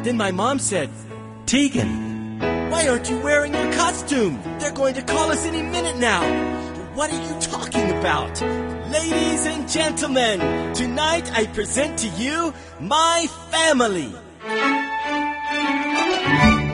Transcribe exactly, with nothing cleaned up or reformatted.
Then my mom said, "Tegan, why aren't you wearing your costume? They're going to call us any minute now." "What are you talking about?" "Ladies and gentlemen, tonight I present to you my family."